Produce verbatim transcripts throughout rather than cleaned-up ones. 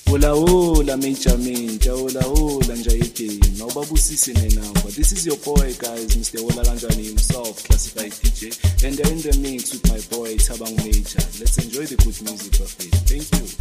Hola hola major major, hola hola njayike. Nawubabusisi nenamba. This is your boy guys, Mister Hola Kanjani himself, classified D J, and they're in the mix with my boy Thabang Major. Let's enjoy the good music buffet. Thank you.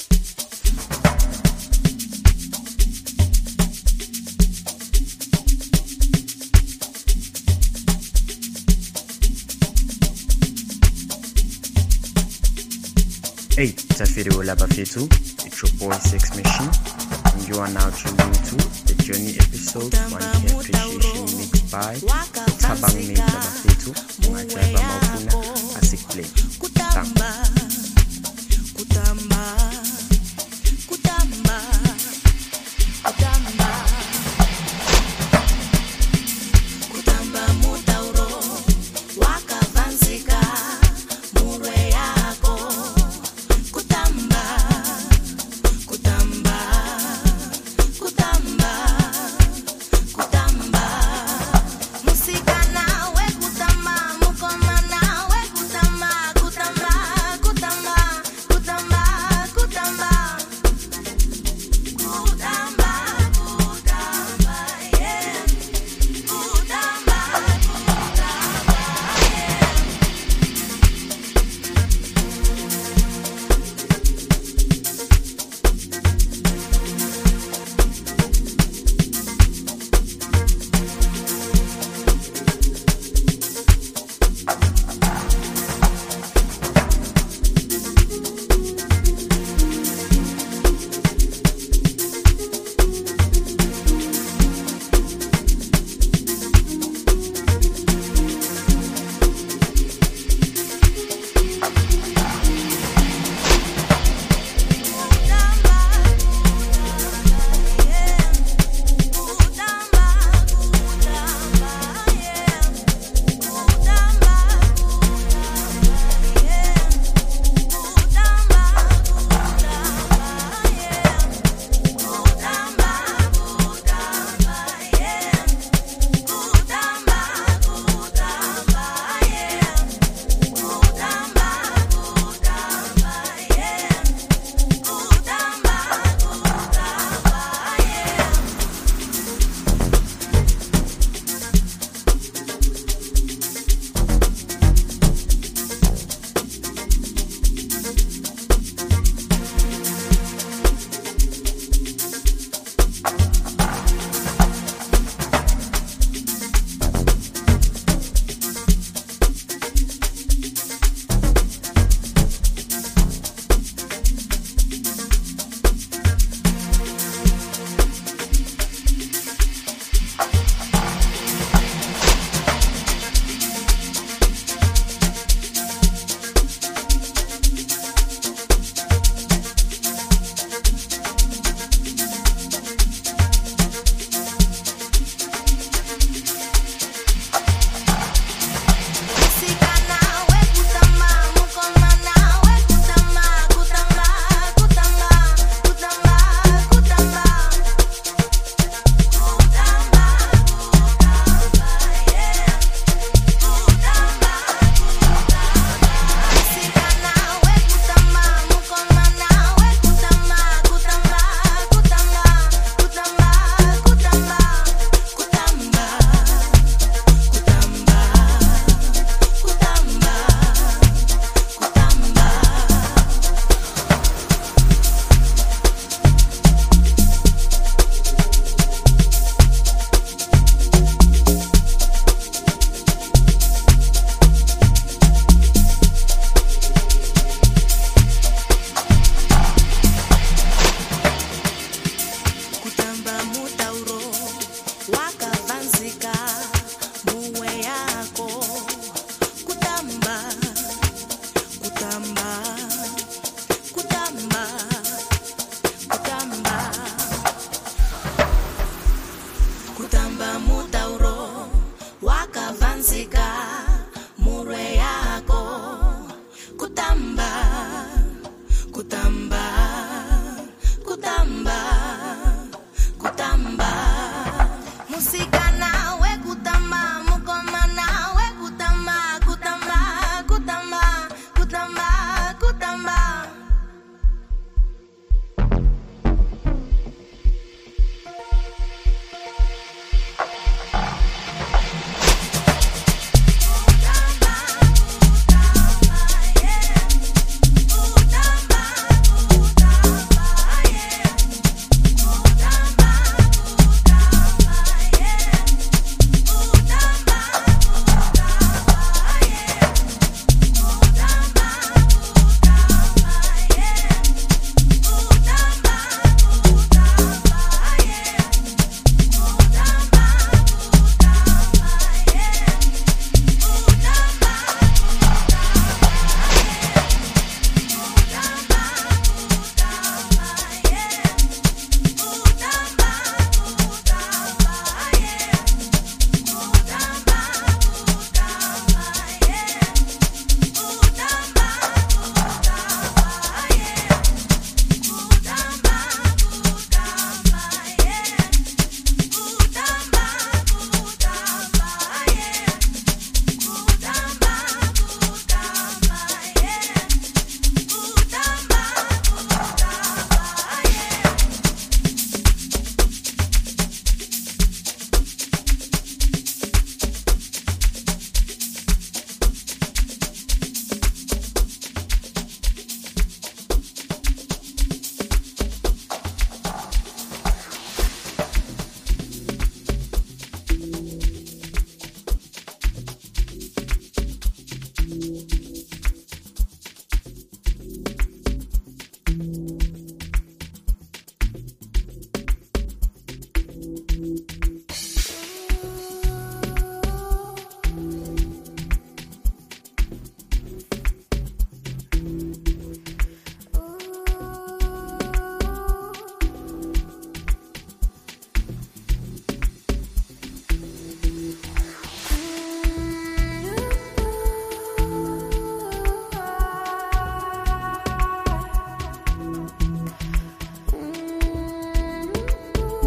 Hey, Tafiri Hola Bafetu, it's your boy Sex Machine, and you are now tuned into the Journey episode one Year Appreciation mixed by Thabang Major Bafetu, my driver Maufuna, Asik Play. Thanks. Kutamba, kutamba, kutamba,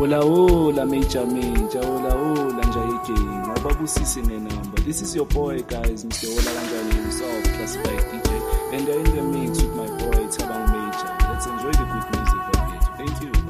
Hola hola major major, hola hola njayking, awubabusisi nenamba. This is your boy guys, Mister Hola Kanjani himself, classified D J, and they're in the mix with my boy Thabang Major. Let's enjoy the good music right here. Thank you.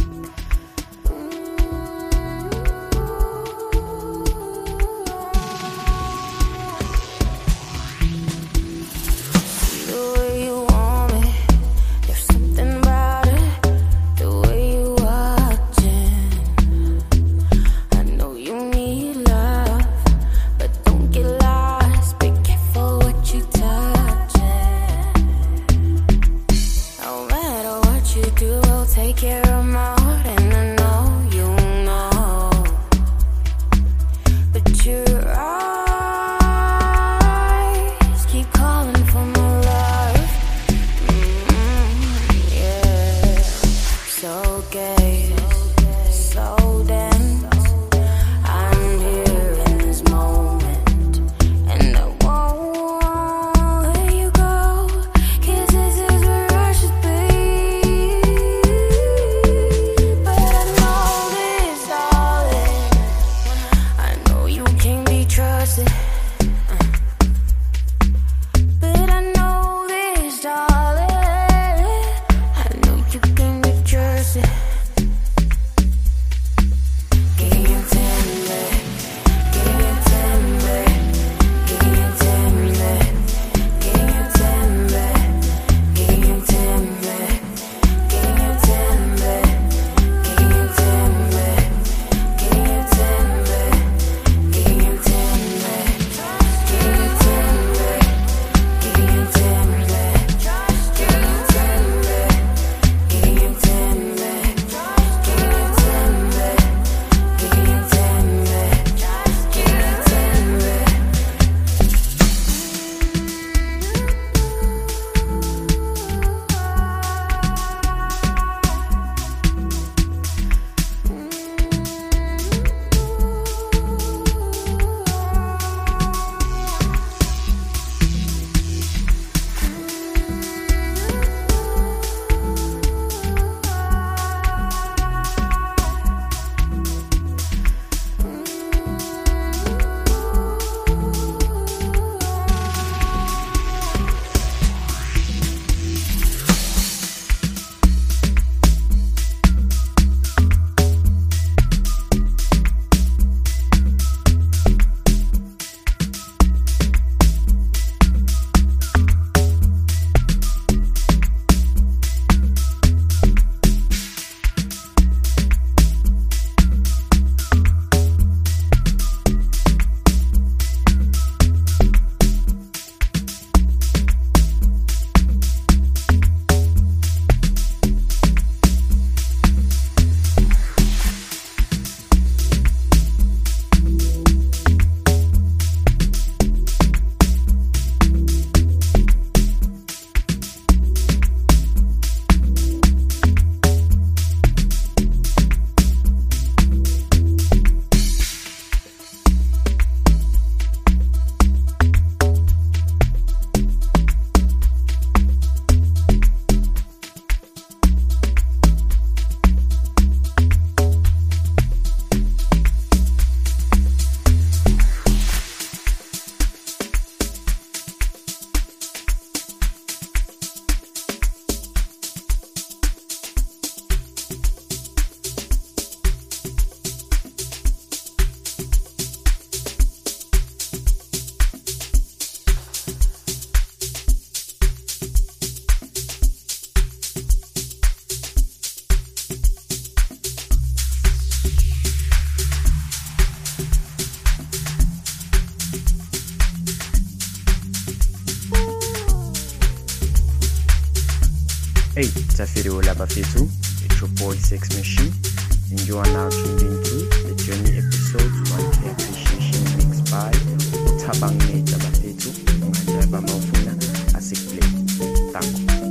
Hey, Tafiri Olabafetu, it's your boy Sex Machine, and you are now tuned into the Journey episode one K Appreciation mixed by Thabang Major Bafetu, Ngajaba Maufuna, Asik Play. Thank you.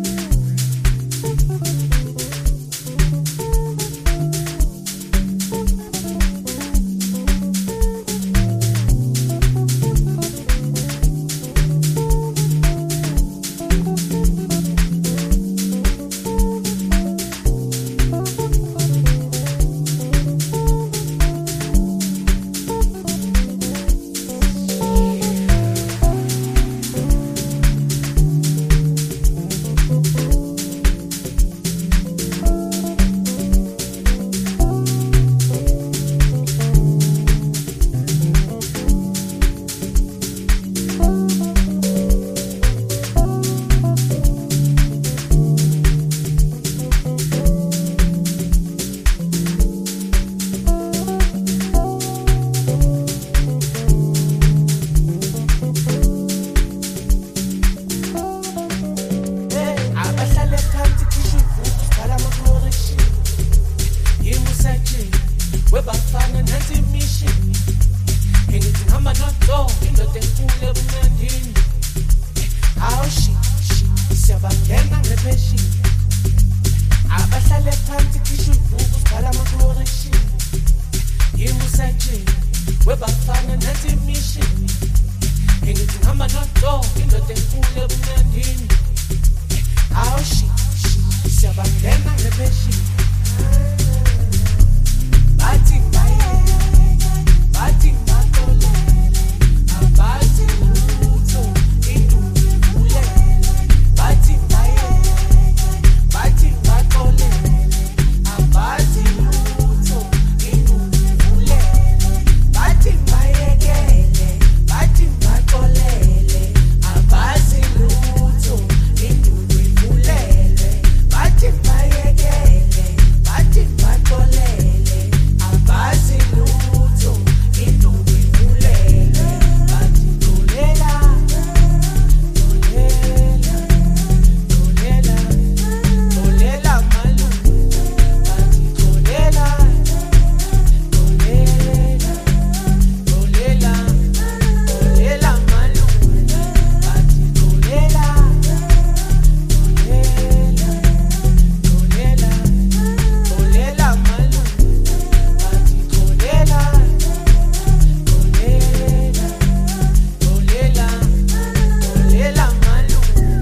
ngepheshini abahlale phansi kisho ibhuku sibhala ama-correction imusajini webafana nathi imishini engithi ngihamba nodo indoda enkulu ebumnandini awu shi siyabangena ngepheshini bathi baye bathi ngakole abazi lutho induku ivulele bathi baye bathi ngakole abazi lutho induku ivulele bathi bayekele bathi ngakolele abazi lutho induku ivulele bathi bayekele bathi ngakolele abazi lutho induku ivulele bathi kolela kolela kolela kolela malu bathi kolela kolela kolela kolela malu bathi kolela kolela kolela kolela malu bathi kolela kolela kolela kolela malu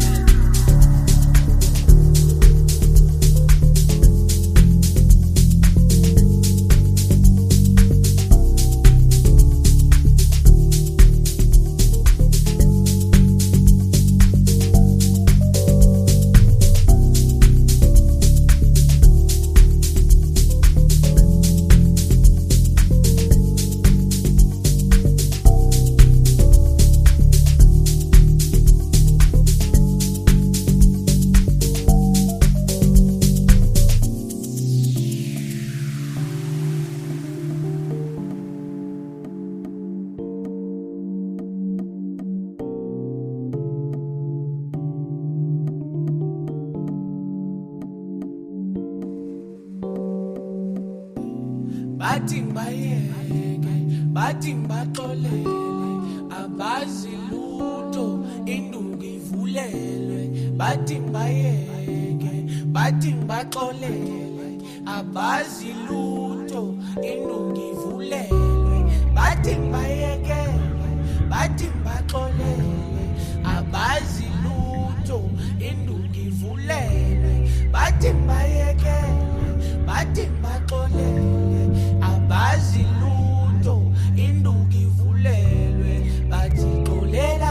bathi bayeke bathi baxolele abazi lutho induku ivulelwe bathi bayeke bathi baxolele abazi lutho induku ivulelwe bathi bayeke bathi baxolele abazi lutho induku ivulelwe bathi bayeke bathi baxolele abazi lutho induku ivulelwe bathi xolela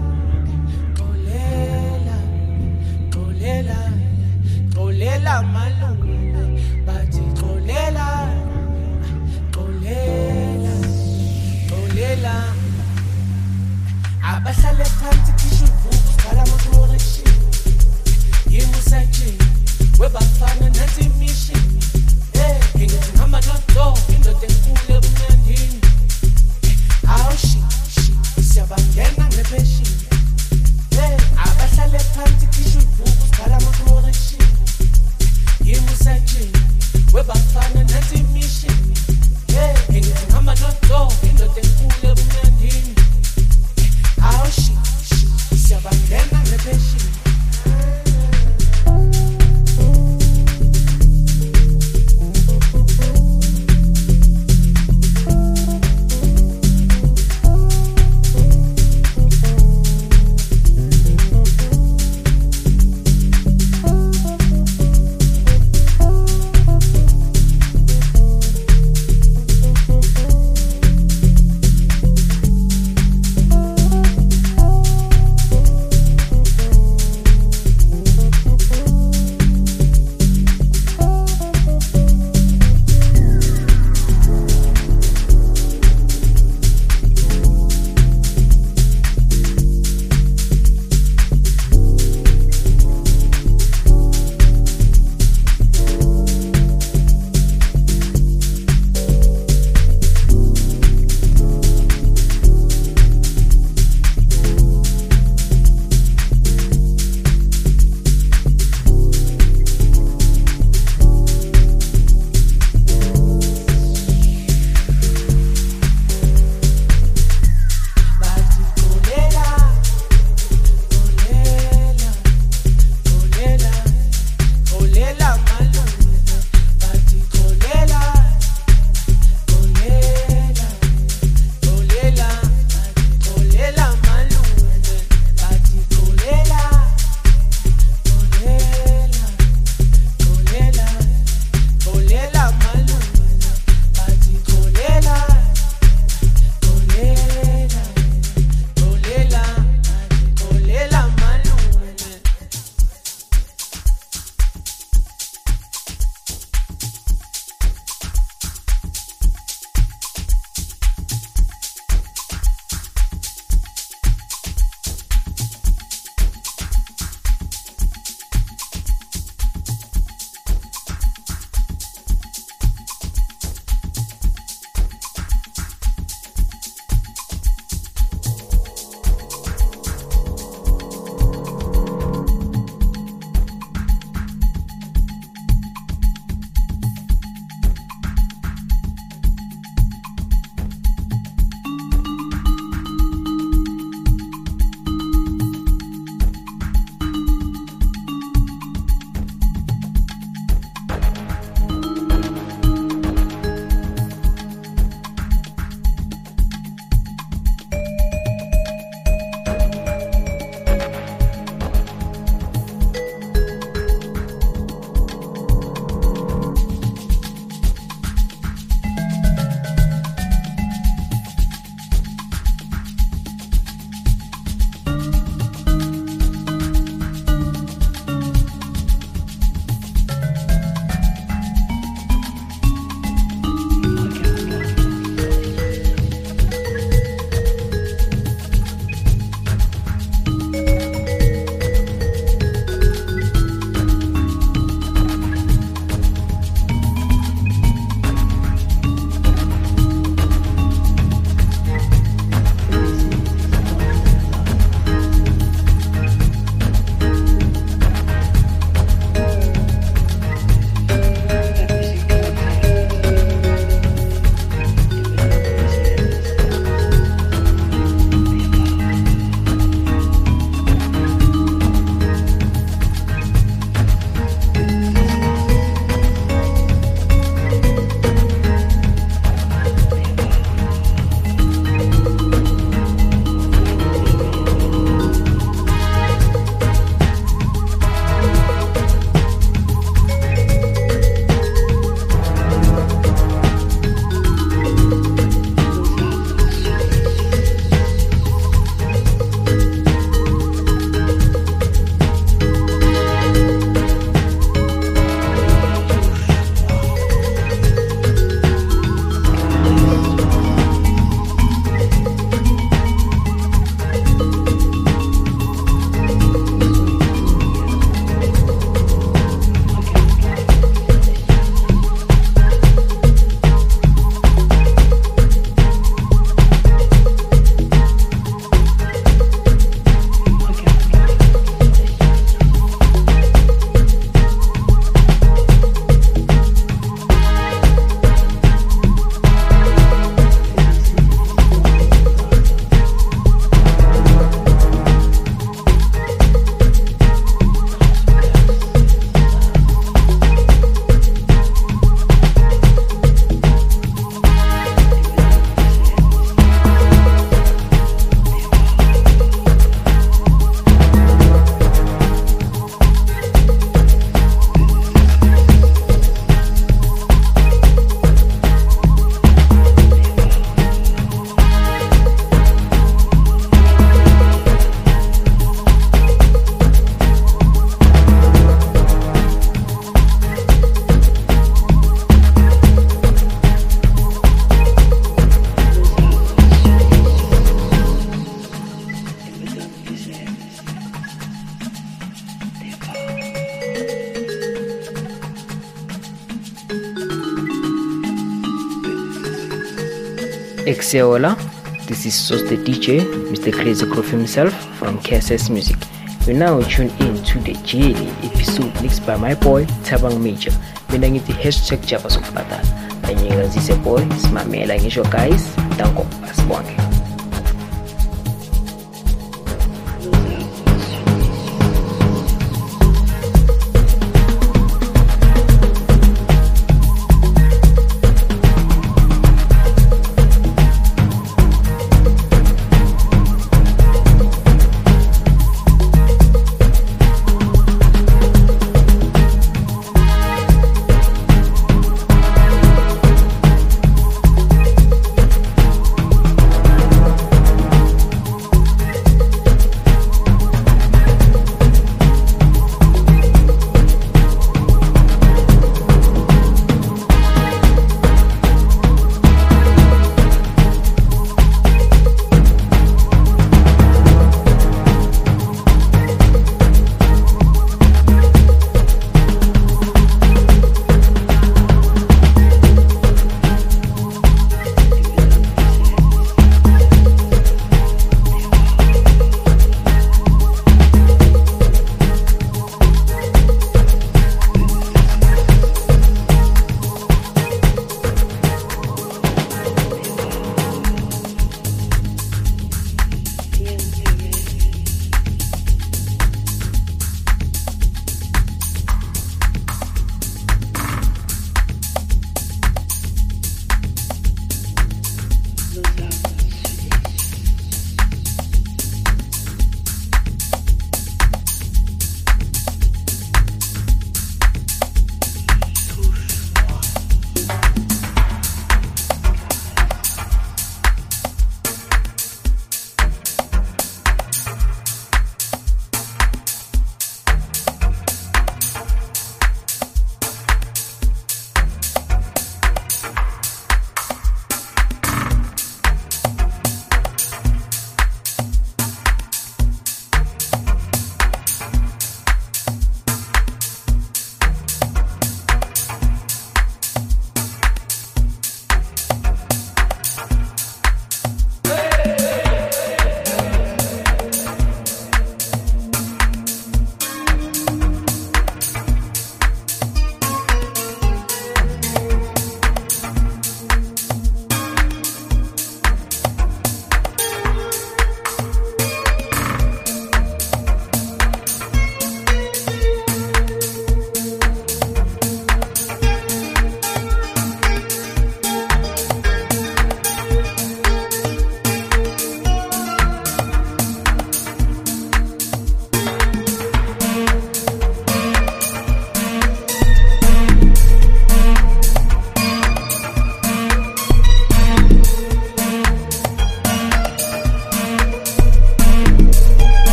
xolela xolela xolela malume bathi xolela xolela xolela abahlale phansi kisho ibhuku sibhala ama-correction imusajini webafana nathi imishini engithi ngihamba nodo indoda enkulu ebumnandini awu shi siyabangena ngepheshini abahlale phansi kisho ibhuku sibhala ama-correction imusajini webafana nathi imishini engithi ngihamba nodo indoda enkulu ebumnandini awu shi Exeola, this is Sos the D J, Mister Crazy Groove himself from K S S Music. You now tune in to the Journey episode mixed by my boy Thabang Major. Mina ngithi hashtag Java Sokubhatala. Anyikazise boy, simamela ngisho guys, danko asibonge.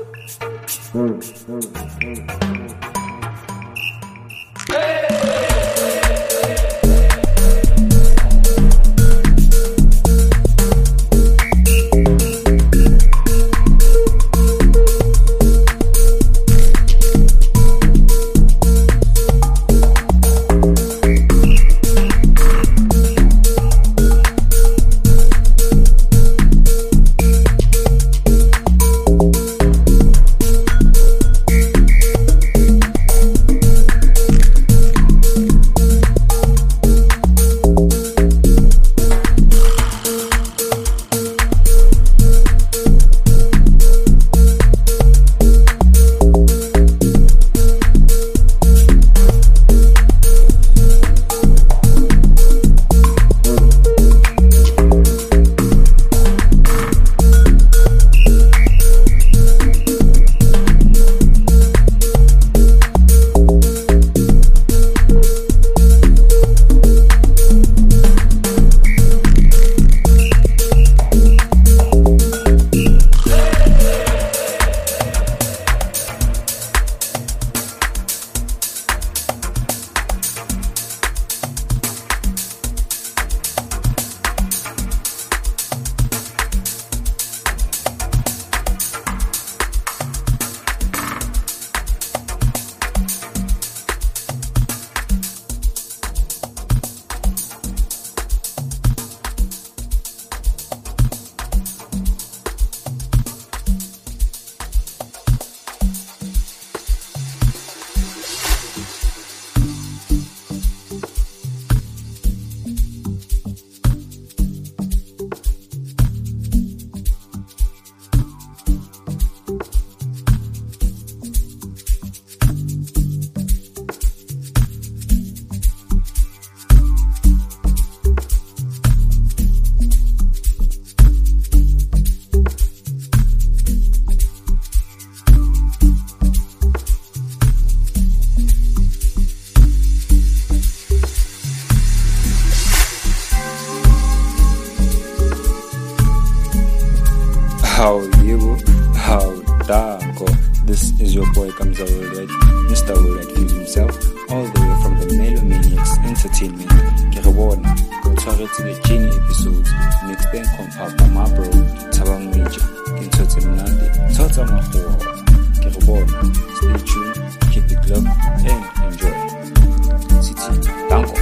How you, how Dago. This is your boy Kamza Worldwide, Mister Worldwide Fuse himself, all the way from the Melomaniacs Entertainment. Ke re bona, go tshware to the Genie episodes, mixed and compiled by my bro, Thabang Major. Ke ntshotse mnate, tshotsa makgowa. Ke re bona, stay tuned, keep it love, and enjoy. City, Danko.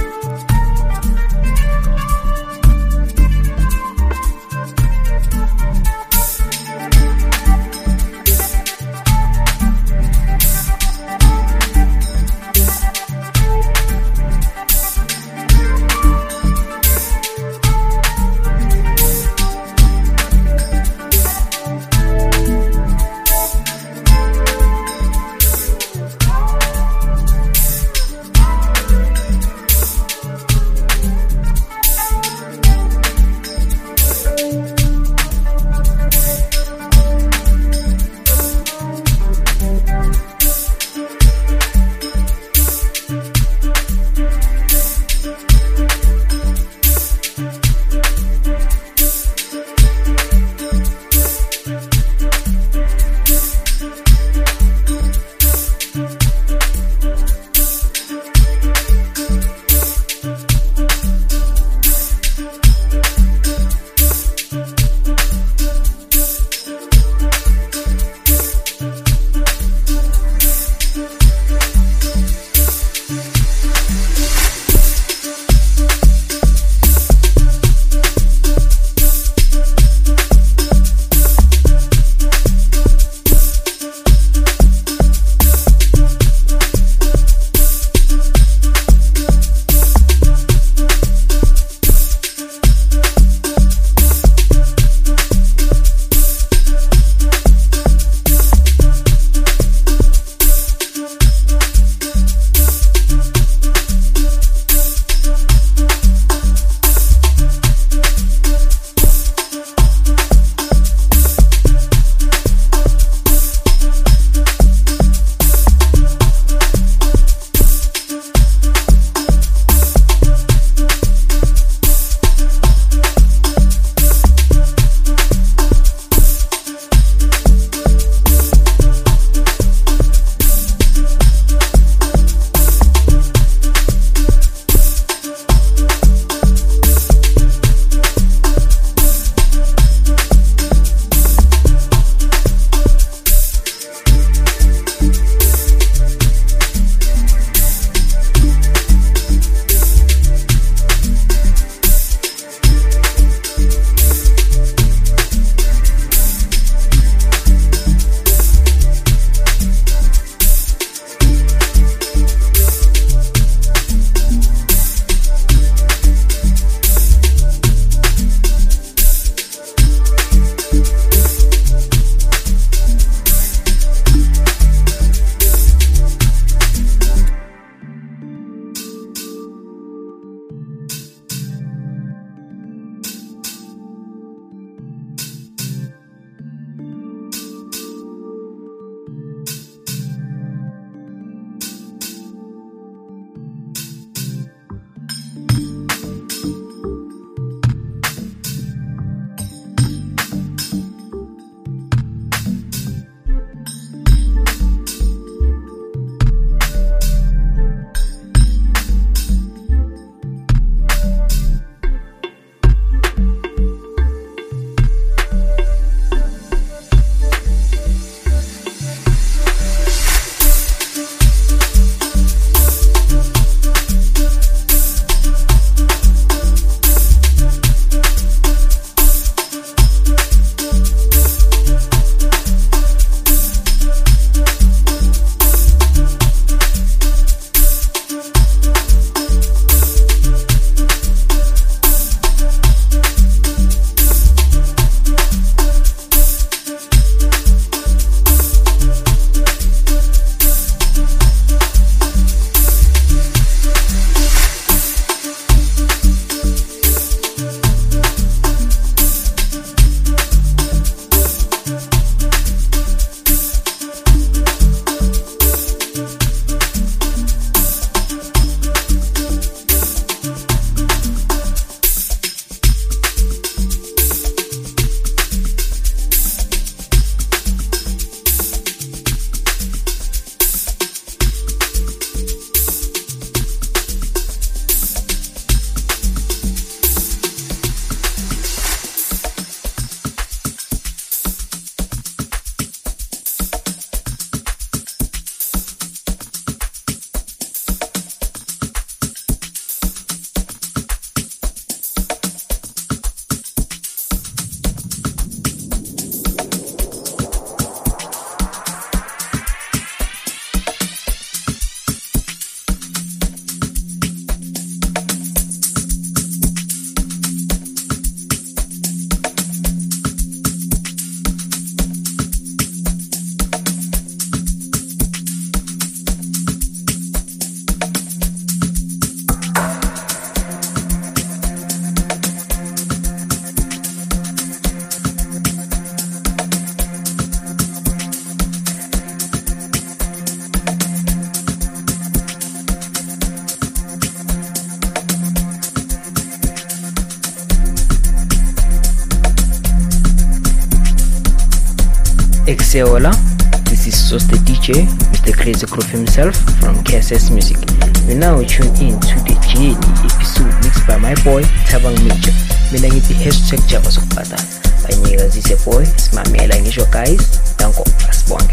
Exeola, this is Sos the D J, Mister Crazy Groove himself from K S S Music. You now tune in to the Journey episode mixed by my boy Thabang Major. Mina ngithi hashtag Java sokubhadala. Banyikazise boy, simamela ngisho guys, danko asibonge.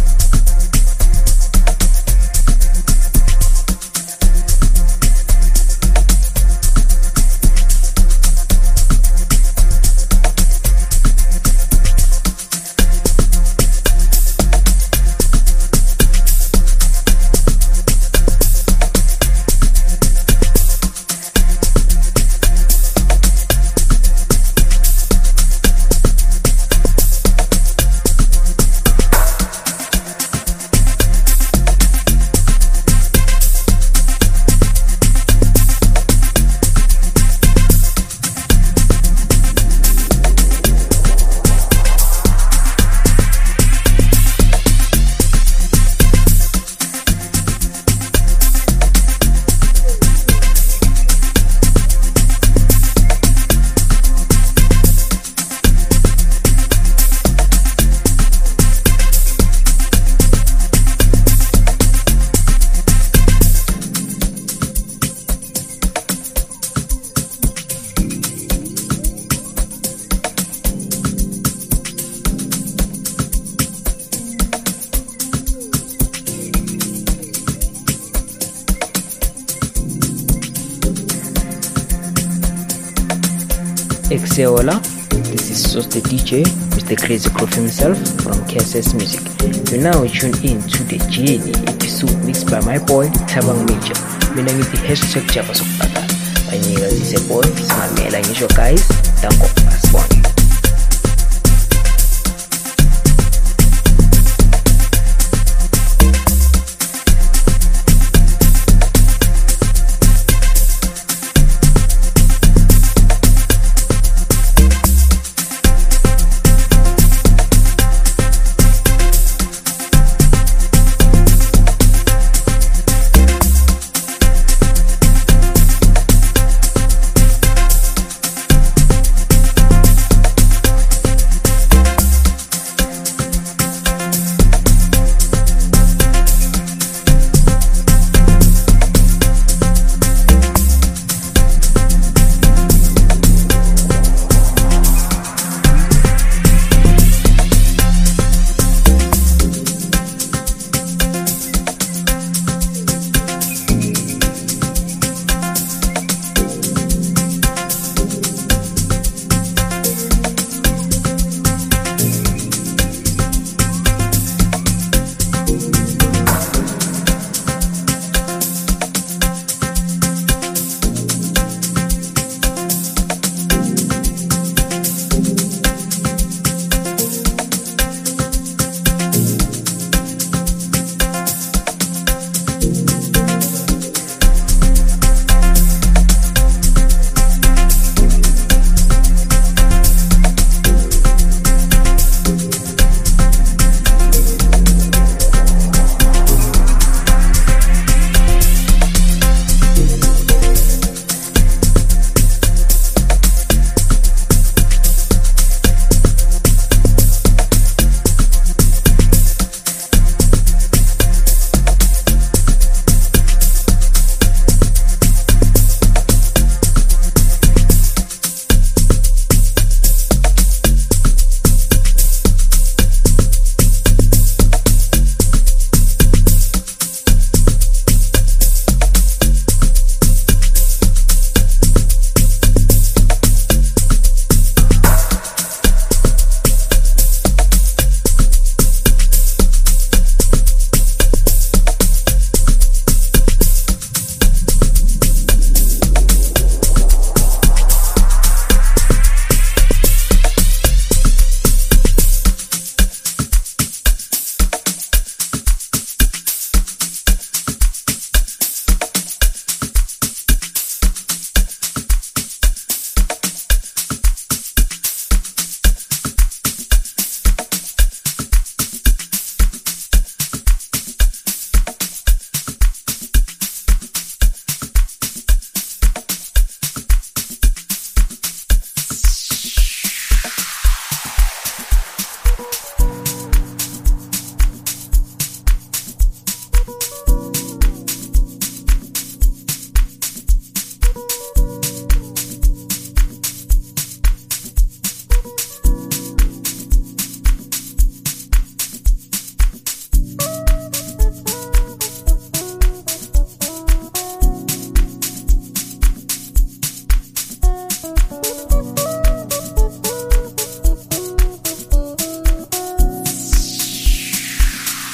Exeola, this is Sos the D J, Mister Crazy Groove himself from K S S Music. You now tune in to the Journey episode mixed by my boy Thabang Major. Mina ngithi hashtag Java sokubhadala. Banyikazise boy, simamela ngisho guys, danko asibonge.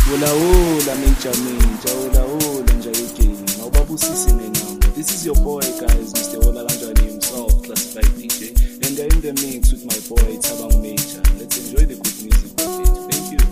Ula ula mincha mincha, ula ula njayikini. Awubabusisi nenamba. This is your boy guys, Mister Ola Lanjani himself, classified D J. And they're in the mix with my boy Tabang Major. Let's enjoy the good music with it. Thank you.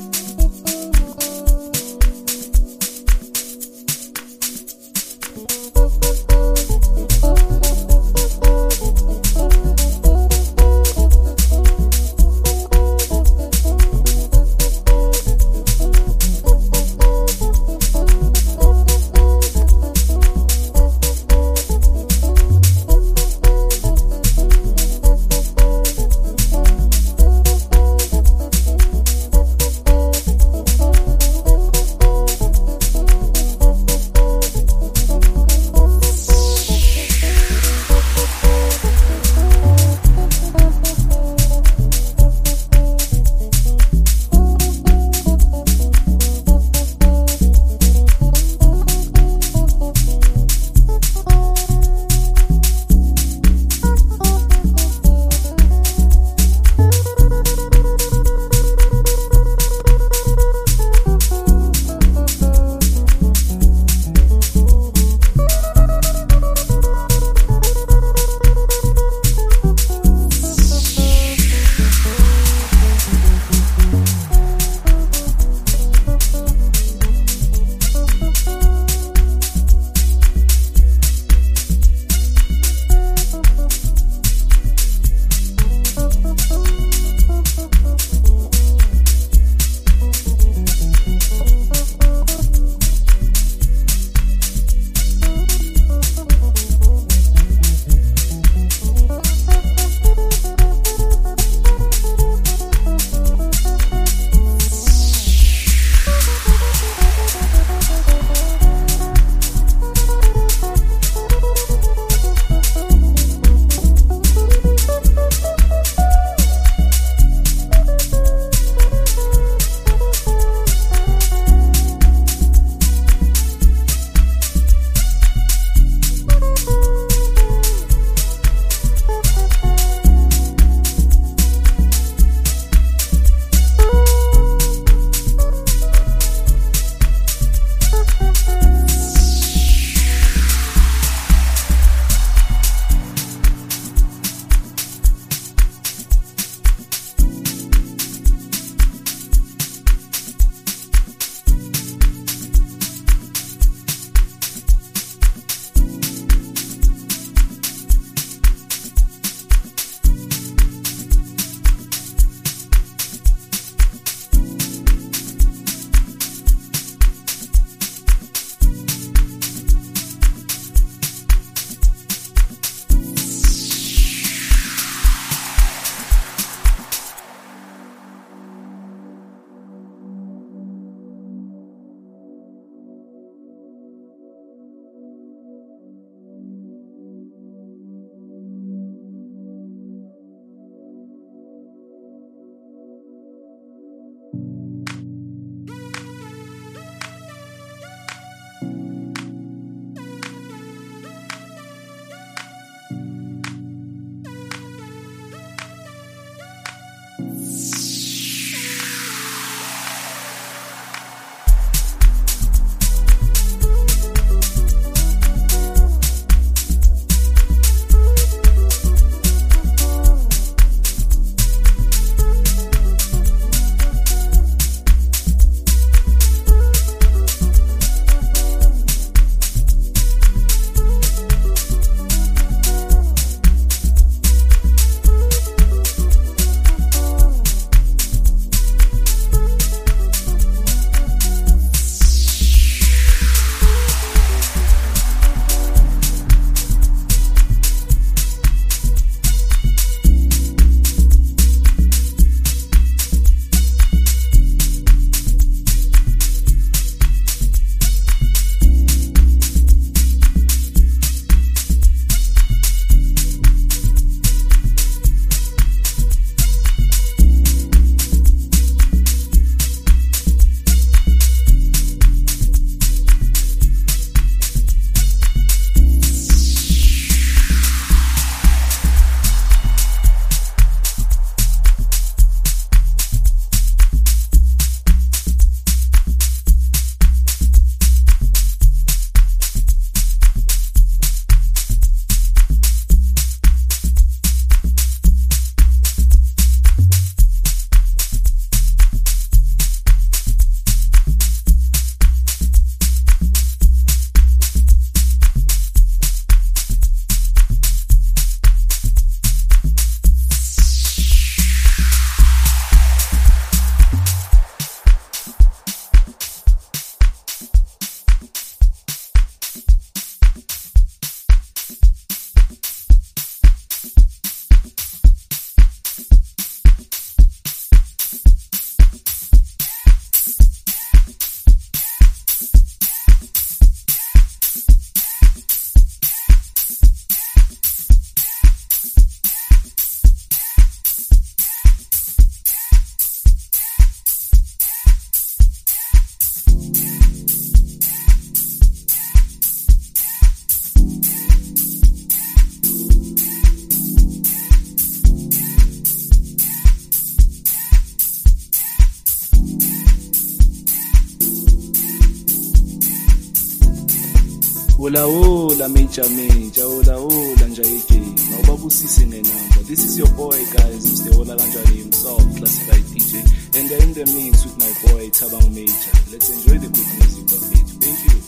Hola hola major major, hola hola njayeke, nawubabusise nenamba. This is your boy guys, Mister Hola Lanjani himself, classified D J, and they're in the mix with my boy Thabang Major. Let's enjoy the good music of it. Thank you.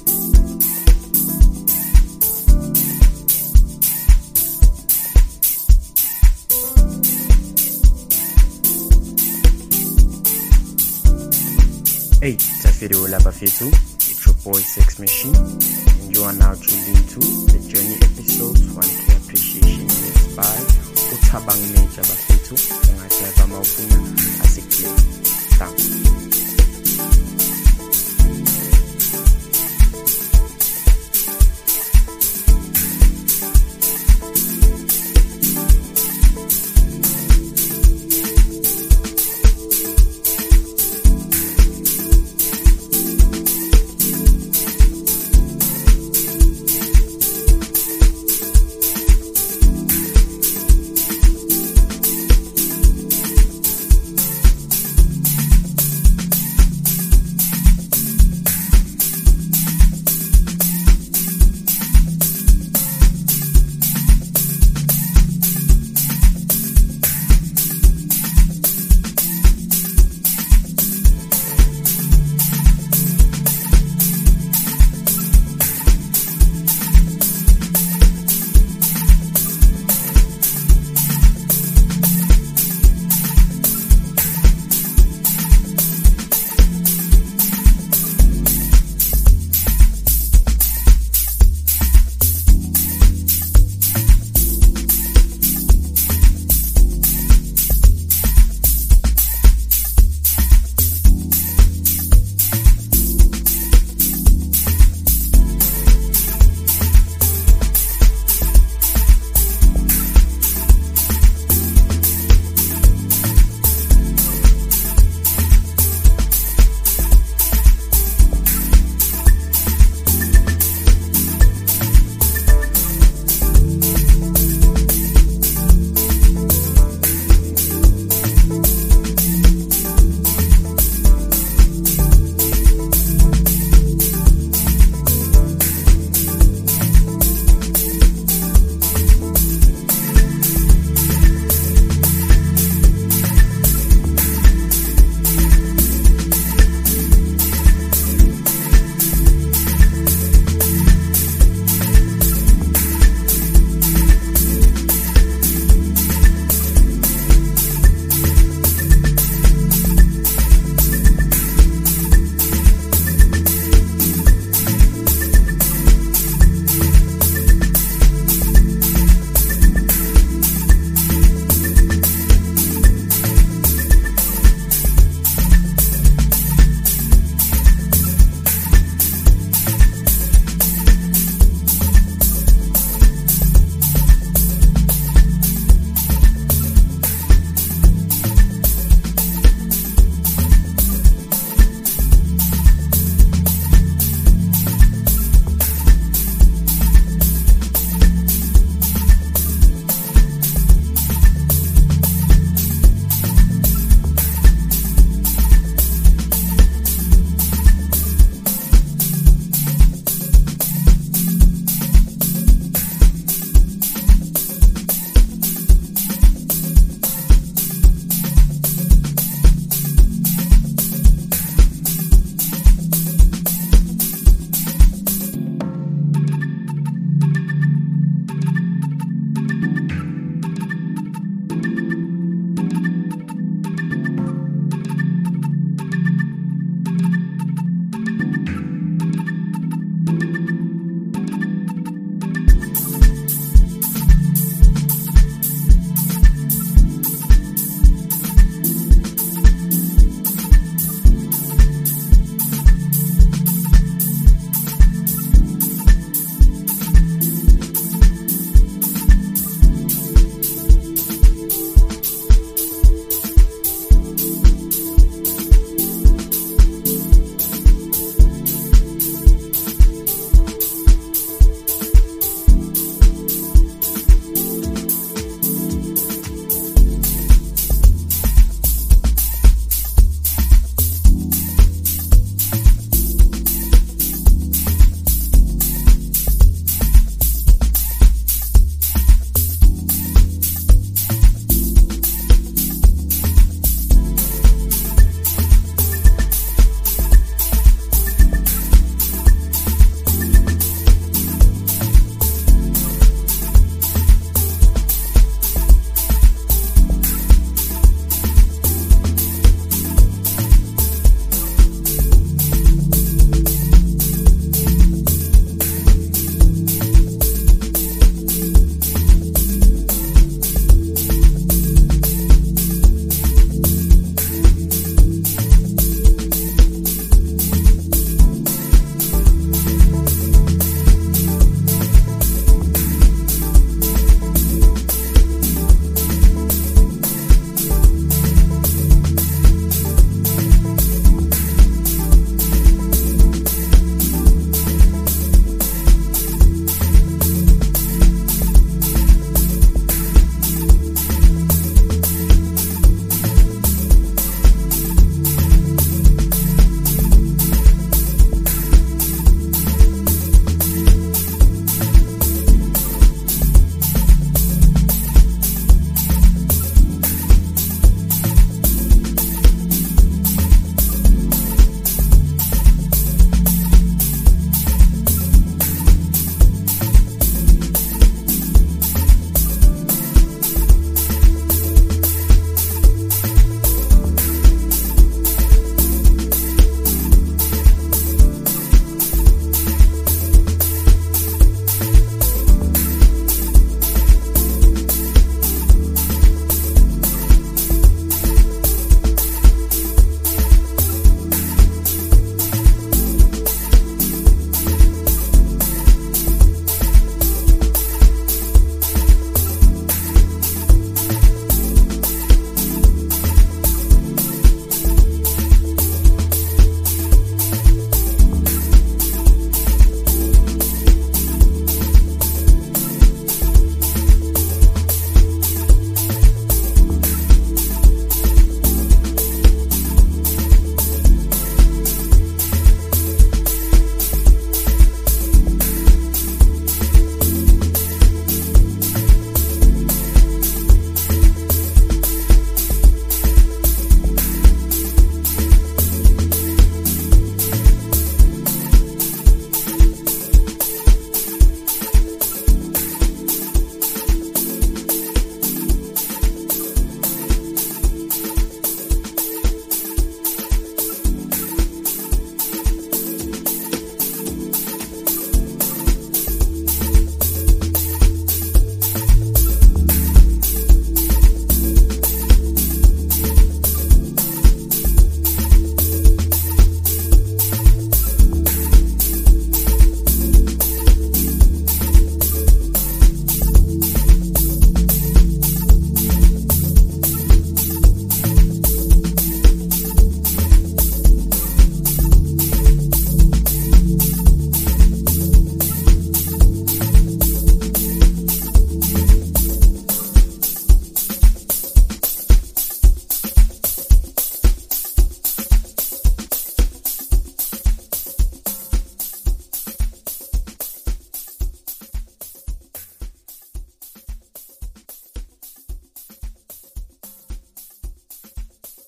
Hey, Tafiri Hola Bafetu, it's your boy Sex Machine, and you are now tuned into the Journey episodes one K Appreciation Mixed by Thabang Major Bafetu, and I have a Maufuna as a play. Thanks.